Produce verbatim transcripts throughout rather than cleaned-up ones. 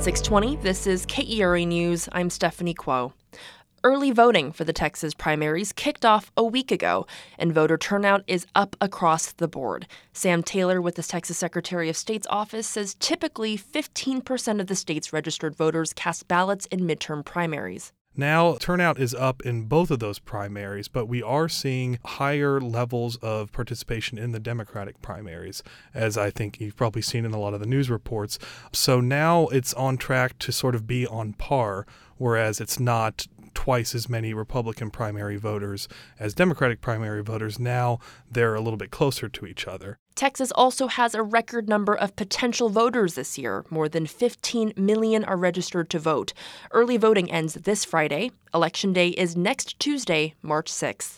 six twenty, this is K E R A News. I'm Stephanie Kuo. Early voting for the Texas primaries kicked off a week ago, and voter turnout is up across the board. Sam Taylor with the Texas Secretary of State's office says typically fifteen percent of the state's registered voters cast ballots in midterm primaries. Now, turnout is up in both of those primaries, but we are seeing higher levels of participation in the Democratic primaries, as I think you've probably seen in a lot of the news reports. So now it's on track to sort of be on par, whereas it's not twice as many Republican primary voters as Democratic primary voters. Now they're a little bit closer to each other. Texas also has a record number of potential voters this year. More than fifteen million are registered to vote. Early voting ends this Friday. Election Day is next Tuesday, March sixth.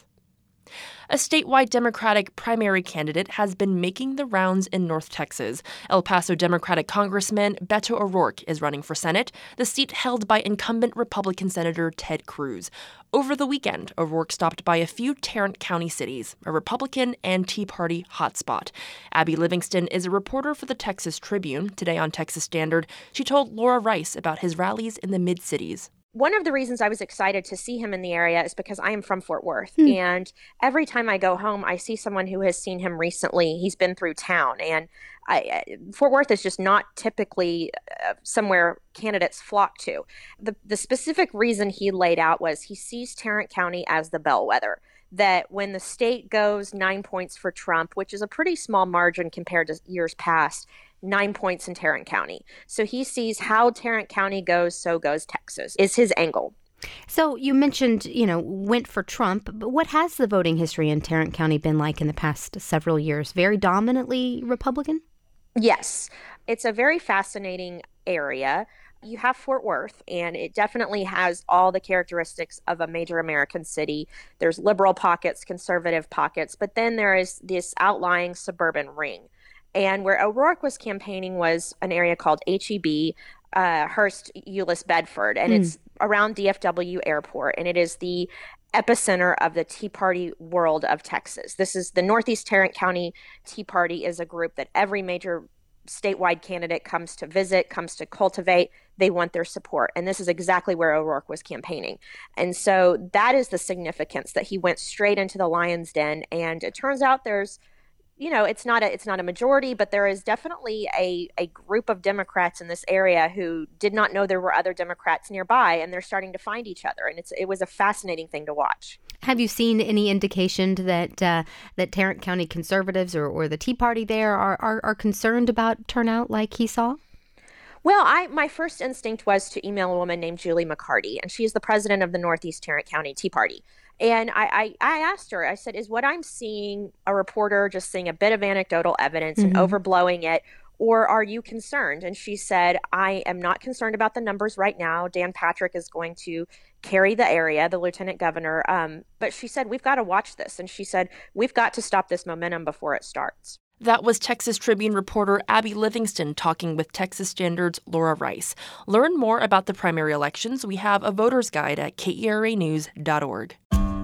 A statewide Democratic primary candidate has been making the rounds in North Texas. El Paso Democratic Congressman Beto O'Rourke is running for Senate, the seat held by incumbent Republican Senator Ted Cruz. Over the weekend, O'Rourke stopped by a few Tarrant County cities, a Republican and Tea Party hotspot. Abby Livingston is a reporter for the Texas Tribune. Today on Texas Standard, she told Laura Rice about his rallies in the mid-cities. One of the reasons I was excited to see him in the area is because I am from Fort Worth. Hmm. And every time I go home, I see someone who has seen him recently. He's been through town. And I, Fort Worth is just not typically uh, somewhere candidates flock to. The, the specific reason he laid out was he sees Tarrant County as the bellwether. That when the state goes nine points for Trump, which is a pretty small margin compared to years past, nine points in Tarrant County. So he sees how Tarrant County goes, so goes Texas, is his angle. So you mentioned, you know, went for Trump, but what has the voting history in Tarrant County been like in the past several years? Very dominantly Republican? Yes. It's a very fascinating area. You have Fort Worth, and it definitely has all the characteristics of a major American city. There's liberal pockets, conservative pockets, but then there is this outlying suburban ring. And where O'Rourke was campaigning was an area called H E B, uh, Hearst, Euless, Bedford, and mm. it's around D F W Airport, and it is the epicenter of the Tea Party world of Texas. This is the Northeast Tarrant County Tea Party is a group that every major statewide candidate comes to visit, comes to cultivate. They want their support. And this is exactly where O'Rourke was campaigning. And so that is the significance that he went straight into the lion's den. And it turns out there's You know, it's not a it's not a majority, but there is definitely a, a group of Democrats in this area who did not know there were other Democrats nearby, and they're starting to find each other. And it's it was a fascinating thing to watch. Have you seen any indication that uh, that Tarrant County conservatives or, or the Tea Party there are, are, are concerned about turnout like he saw? Well, I my first instinct was to email a woman named Julie McCarty, and she is the president of the Northeast Tarrant County Tea Party. And I, I, I asked her, I said, is what I'm seeing a reporter just seeing a bit of anecdotal evidence mm-hmm. and overblowing it, or are you concerned? And she said, I am not concerned about the numbers right now. Dan Patrick is going to carry the area, the lieutenant governor. Um, but she said, we've got to watch this. And she said, we've got to stop this momentum before it starts. That was Texas Tribune reporter Abby Livingston talking with Texas Standard's Laura Rice. Learn more about the primary elections. We have a voter's guide at K E R A news dot org.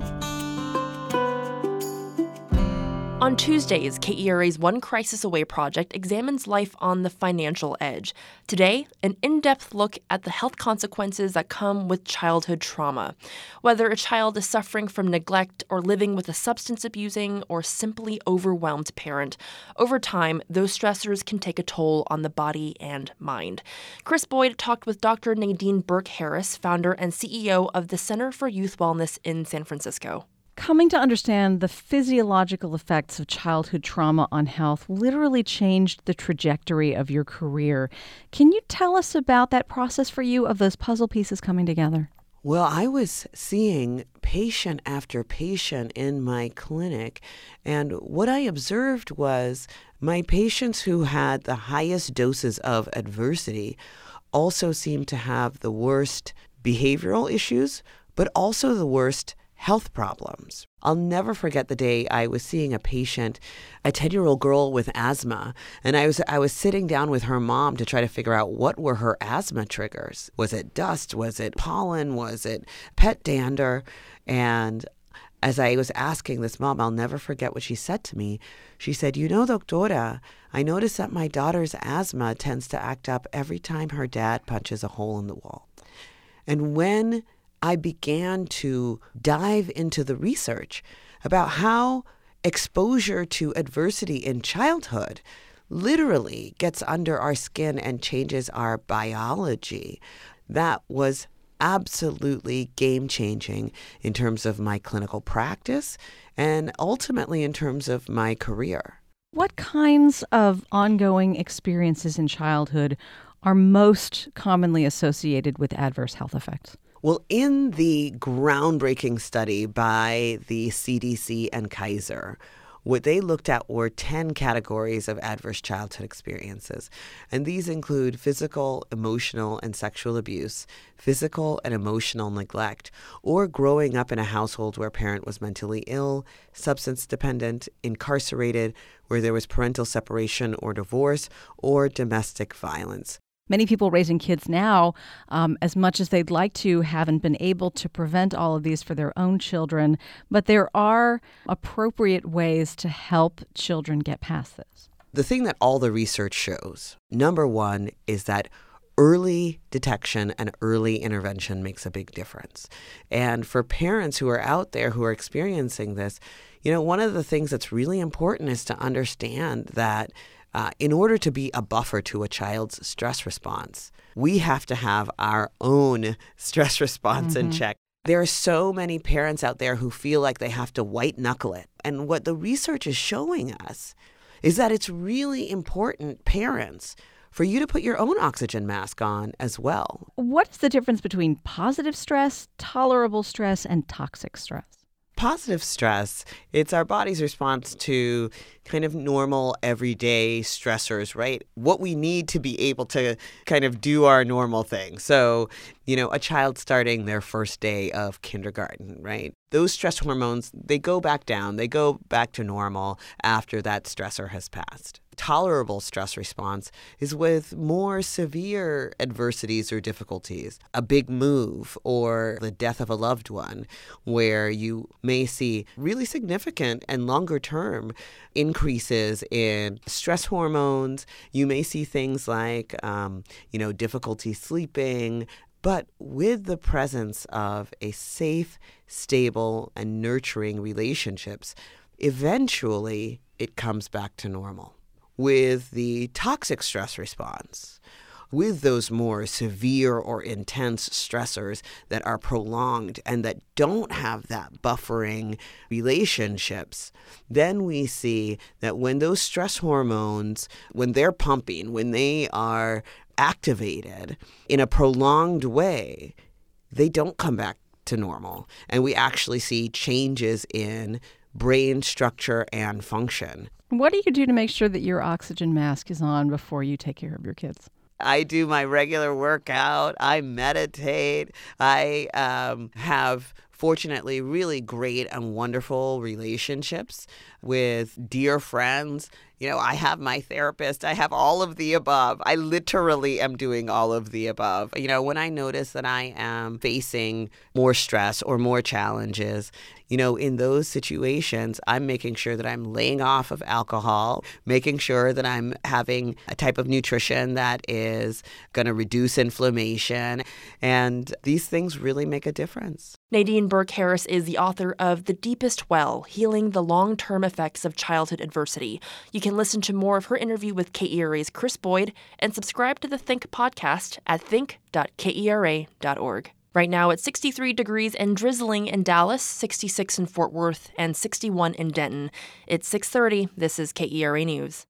On Tuesdays, K E R A's One Crisis Away project examines life on the financial edge. Today, an in-depth look at the health consequences that come with childhood trauma. Whether a child is suffering from neglect or living with a substance-abusing or simply overwhelmed parent, over time, those stressors can take a toll on the body and mind. Chris Boyd talked with Doctor Nadine Burke-Harris, founder and C E O of the Center for Youth Wellness in San Francisco. Coming to understand the physiological effects of childhood trauma on health literally changed the trajectory of your career. Can you tell us about that process for you of those puzzle pieces coming together? Well, I was seeing patient after patient in my clinic, and what I observed was my patients who had the highest doses of adversity also seemed to have the worst behavioral issues, but also the worst health problems. I'll never forget the day I was seeing a patient, a ten-year-old girl with asthma, and I was I was sitting down with her mom to try to figure out what were her asthma triggers. Was it dust? Was it pollen? Was it pet dander? And as I was asking this mom, I'll never forget what she said to me. She said, you know, doctora, I noticed that my daughter's asthma tends to act up every time her dad punches a hole in the wall. And when I began to dive into the research about how exposure to adversity in childhood literally gets under our skin and changes our biology, that was absolutely game-changing in terms of my clinical practice and ultimately in terms of my career. What kinds of ongoing experiences in childhood are most commonly associated with adverse health effects? Well, in the groundbreaking study by the C D C and Kaiser, what they looked at were ten categories of adverse childhood experiences. And these include physical, emotional, and sexual abuse, physical and emotional neglect, or growing up in a household where a parent was mentally ill, substance dependent, incarcerated, where there was parental separation or divorce, or domestic violence. Many people raising kids now, um, as much as they'd like to, haven't been able to prevent all of these for their own children. But there are appropriate ways to help children get past this. The thing that all the research shows, number one, is that early detection and early intervention makes a big difference. And for parents who are out there who are experiencing this, you know, one of the things that's really important is to understand that Uh, in order to be a buffer to a child's stress response, we have to have our own stress response Mm-hmm. in check. There are so many parents out there who feel like they have to white knuckle it. And what the research is showing us is that it's really important, parents, for you to put your own oxygen mask on as well. What's the difference between positive stress, tolerable stress, and toxic stress? Positive stress, it's our body's response to kind of normal, everyday stressors, right? What we need to be able to kind of do our normal thing. So, you know, a child starting their first day of kindergarten, right? Those stress hormones, they go back down. They go back to normal after that stressor has passed. Tolerable stress response is with more severe adversities or difficulties, a big move or the death of a loved one, where you may see really significant and longer term increases in stress hormones. You may see things like, um, you know, difficulty sleeping, but with the presence of a safe, stable, and nurturing relationships, eventually it comes back to normal. With the toxic stress response, with those more severe or intense stressors that are prolonged and that don't have that buffering relationships, then we see that when those stress hormones, when they're pumping, when they are activated in a prolonged way, they don't come back to normal. And we actually see changes in brain structure and function. What do you do to make sure that your oxygen mask is on before you take care of your kids? I do my regular workout. I meditate. I um, have, fortunately, really great and wonderful relationships with dear friends. You know, I have my therapist. I have all of the above. I literally am doing all of the above. You know, when I notice that I am facing more stress or more challenges, you know, in those situations, I'm making sure that I'm laying off of alcohol, making sure that I'm having a type of nutrition that is going to reduce inflammation. And these things really make a difference. Nadine Burke Harris is the author of The Deepest Well, Healing the Long-Term Effects of Childhood Adversity. You can listen to more of her interview with K E R A's Chris Boyd and subscribe to the Think podcast at think dot kera dot org. Right now it's sixty-three degrees and drizzling in Dallas, sixty-six in Fort Worth, and sixty-one in Denton. It's six thirty. This is K E R A News.